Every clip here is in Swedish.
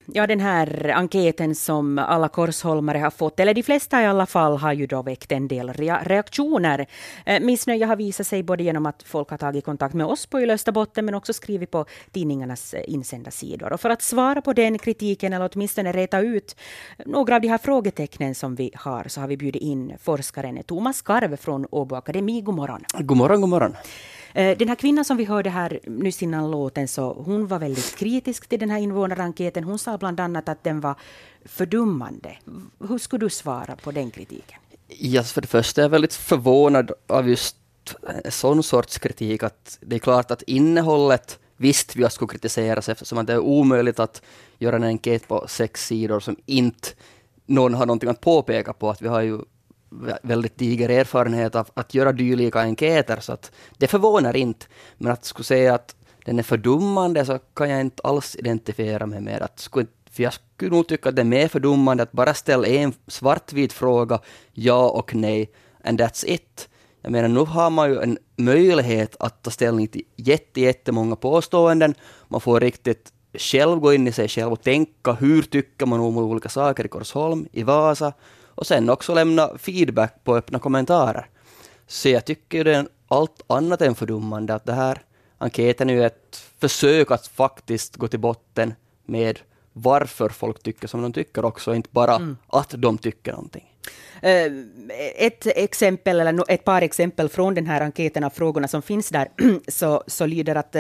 Ja, den här enkäten som alla korsholmare har fått, eller de flesta i alla fall, har ju då väckt en del reaktioner. Missnöje har visat sig både genom att folk har tagit kontakt med oss på Yle Österbotten, men också skrivit på tidningarnas insändarsidor. Och för att svara på den kritiken, eller åtminstone reta ut några av de här frågetecknen som vi har, så har vi bjudit in forskaren Thomas Karv från Åbo Akademi. God morgon. God morgon, god morgon. Den här kvinnan som vi hörde här nyss innan låten, så hon var väldigt kritisk till den här invånarenkäten. Hon sa bland annat att den var fördummande. Hur skulle du svara på den kritiken? Ja, för det första är jag väldigt förvånad av just en sån sorts kritik. Att det är klart att innehållet visst vi skulle kritiseras, eftersom att det är omöjligt att göra en enkät på 6 sidor som inte någon har någonting att påpeka på. Att vi har ju väldigt diger erfarenhet av att göra dylika enkäter, så att det förvånar inte. Men att skulle säga att den är fördummande, så kan jag inte alls identifiera mig med att för jag skulle nog tycka att det är mer fördummande att bara ställa en svartvit fråga, ja och nej, and that's it. Jag menar, nu har man ju en möjlighet att ta ställning till jättemånga påståenden. Man får riktigt själv gå in i sig själv och tänka hur tycker man om olika saker i Korsholm, i Vasa. Och sen också lämna feedback på öppna kommentarer. Så jag tycker det är allt annat än fördummande att det här enkäten är ju ett försök att faktiskt gå till botten med varför folk tycker som de tycker också, inte bara att de tycker någonting. Ett exempel, eller ett par exempel från den här enkäten av frågorna som finns där, så lyder att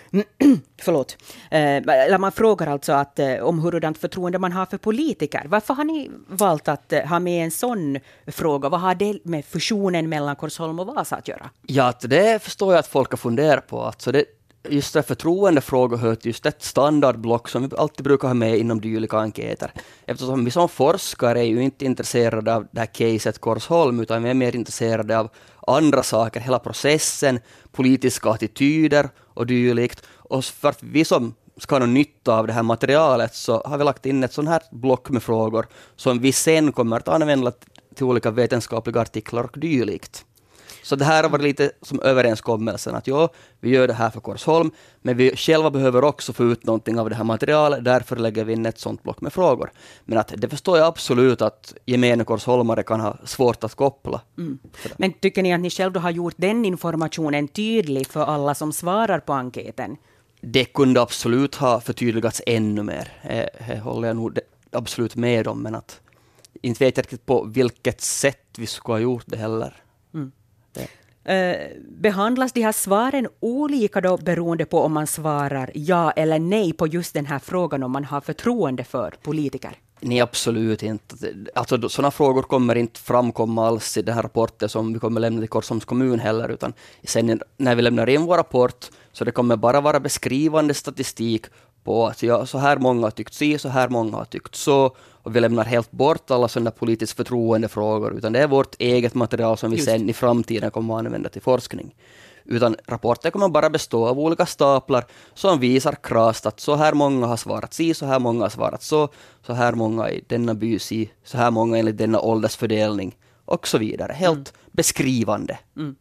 eller man frågar alltså att om hurdant förtroende man har för politiker. Varför har ni valt att ha med en sån fråga? Vad har det med fusionen mellan Korsholm och Vasa att göra? Ja, det förstår jag att folk har funderat på. Alltså just det förtroendefrågor hör till just ett standardblock som vi alltid brukar ha med inom dylika enkäter. Eftersom vi som forskare är ju inte intresserade av det här caset Korsholm, utan vi är mer intresserade av andra saker, hela processen, politiska attityder och dylikt. Och för att vi som ska ha nytta av det här materialet, så har vi lagt in ett sånt här block med frågor som vi sen kommer att använda till olika vetenskapliga artiklar och dylikt. Så det här var lite som överenskommelsen att vi gör det här för Korsholm, men vi själva behöver också få ut någonting av det här materialet, därför lägger vi in ett sånt block med frågor. Men att det förstår jag absolut att gemene korsholmare kan ha svårt att koppla. Men tycker ni att ni själva har gjort den informationen tydlig för alla som svarar på enkäten? Det kunde absolut ha förtydligats ännu mer. Det håller jag nog absolut med om, men att inte vet jag riktigt på vilket sätt vi skulle ha gjort det heller. Behandlas de här svaren olika då, beroende på om man svarar ja eller nej på just den här frågan om man har förtroende för politiker? Nej, absolut inte. Alltså, sådana frågor kommer inte framkomma alls i den här rapporten som vi kommer lämna till Korsholms kommun heller, utan sen när vi lämnar in vår rapport så det kommer bara vara beskrivande statistik på att så här många har tyckt så här många har tyckt så, och vi lämnar helt bort alla sådana politiskt förtroendefrågor, utan det är vårt eget material som vi sen i framtiden kommer att använda till forskning. Utan rapporten kommer bara bestå av olika staplar som visar krasst att så här många har svarat så här många har svarat så här många i denna by så här många enligt denna åldersfördelning och så vidare. Helt beskrivande.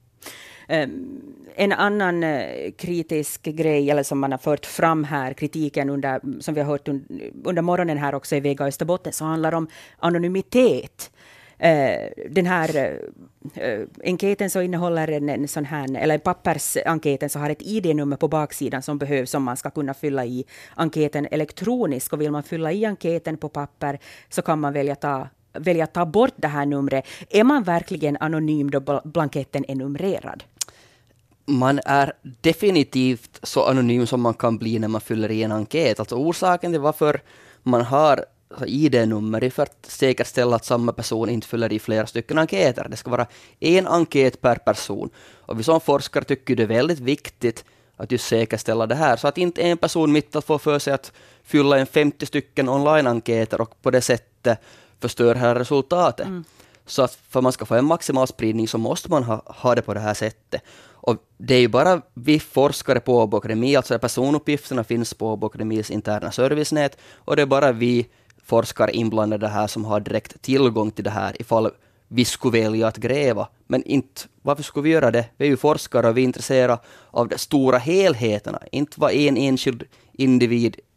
En annan kritisk grej, eller som man har fört fram här, kritiken som vi har hört under morgonen här också i Vega Österbotten, så handlar om anonymitet. Den här enkäten så innehåller en sån här, eller pappersenkäten så har ett ID-nummer på baksidan som behövs om man ska kunna fylla i enkäten elektroniskt, och vill man fylla i enkäten på papper så kan man välja att ta bort det här numret. Är man verkligen anonym då blanketten är numrerad? Man är definitivt så anonym som man kan bli när man fyller i en enkät. Alltså orsaken till varför man har ID-nummer är för att säkerställa att samma person inte fyller i flera stycken enkäter. Det ska vara en enkät per person. Och vi som forskare tycker det är väldigt viktigt att just säkerställa det här, så att inte en person mitt att få för sig att fylla en 50 stycken online-enkäter och på det sättet förstör här resultatet. Så att för man ska få en maximal spridning så måste man ha det på det här sättet. Och det är ju bara vi forskare på Åbo Akademi, alltså personuppgifterna finns på Åbo Akademis interna servicenät, och det är bara vi forskare inblandade här som har direkt tillgång till det här ifall vi skulle välja att gräva. Men inte, varför skulle vi göra det? Vi är ju forskare och vi är intresserade av de stora helheterna, inte vad en enskild individ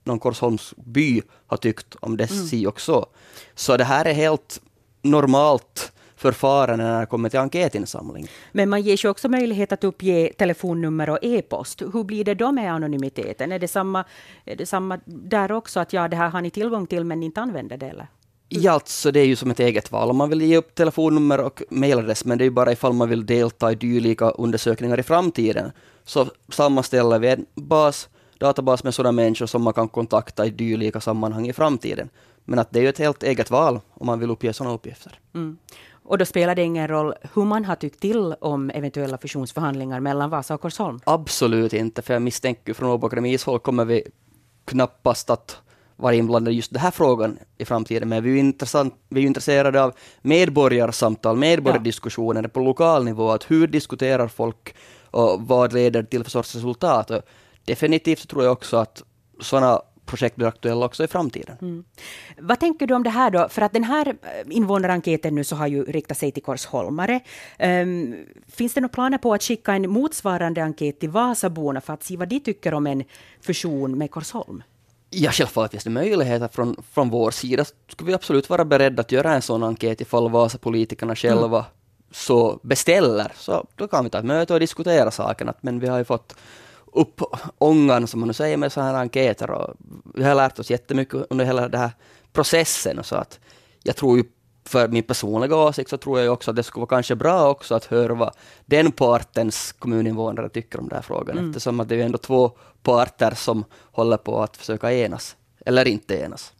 någon Korsholms by har tyckt om det si och så. Så det här är helt normalt förfarande när det kommer till enkätinsamling. Men man ger ju också möjlighet att uppge telefonnummer och e-post. Hur blir det då med anonymiteten? Är det samma där också, att det här har ni tillgång till men inte använder det, eller? Ja, alltså det är ju som ett eget val. Om man vill ge upp telefonnummer och mailadress, men det är ju bara ifall man vill delta i dylika undersökningar i framtiden. Så sammanställer vi en databas med sådana människor som man kan kontakta i dylika sammanhang i framtiden. Men att det är ju ett helt eget val om man vill uppge sådana uppgifter. Och då spelar det ingen roll hur man har tyckt till om eventuella fusionsförhandlingar mellan Vasa och Korsholm? Absolut inte, för jag misstänker från Åbo Akademis håll kommer vi knappast att vara inblandade i just den här frågan i framtiden. Men vi är intresserade av medborgarsamtal, medborgardiskussioner på lokal nivå. Att hur diskuterar folk och vad leder till för sorts resultat? Och definitivt tror jag också att sådana projekt blir aktuella också i framtiden. Vad tänker du om det här då? För att den här invånarenkäten nu så har ju riktat sig till korsholmare. Finns det några planer på att skicka en motsvarande enkät till Vasaborna för att se vad de tycker om en fusion med Korsholm? Ja, självklart finns det möjligheter från vår sida. Skulle vi absolut vara beredda att göra en sån enkät ifall Vasapolitikerna själva så beställer. Så då kan vi ta ett möte och diskutera saken. Men vi har ju fått upp ångan, som man nu säger, med sådana här enkäter. Och vi har lärt oss jättemycket under hela den här processen. Och så att jag tror ju, för min personliga åsikt, så tror jag också att det skulle vara kanske bra också att höra vad den partens kommuninvånare tycker om den här frågan. Eftersom att det är ändå två parter som håller på att försöka enas. Eller inte enas.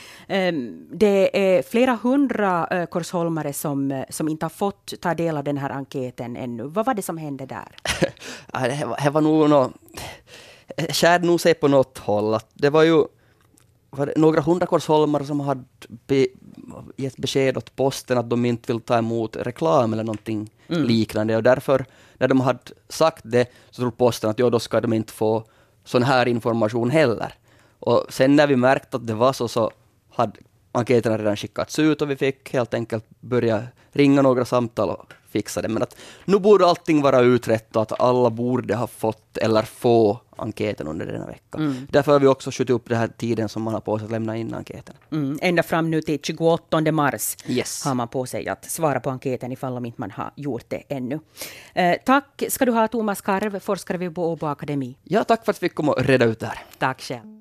Det är flera hundra korsholmare som inte har fått ta del av den här enkäten ännu. Vad var det som hände där? Det var nog skärde nog sig på något håll. Det var ju några hundra korsholmare som hade gett besked åt posten att de inte vill ta emot reklam eller någonting liknande. Och därför, när de hade sagt det, så tror posten att då ska de inte få sån här information heller. Och sen när vi märkte att det var så hade enkäterna redan skickats ut och vi fick helt enkelt börja ringa några samtal och fixa det. Men att nu borde allting vara utrett och att alla borde ha fått eller få enkäten under denna vecka. Därför har vi också skjutit upp den här tiden som man har på sig att lämna in enkäten. Ända fram nu till 28 mars Yes. har man på sig att svara på enkäten ifall om inte man har gjort det ännu. Tack ska du ha, Thomas Karv, forskare vid Åbo Akademi. Ja, tack för att vi kom och reda ut det här. Tack själv.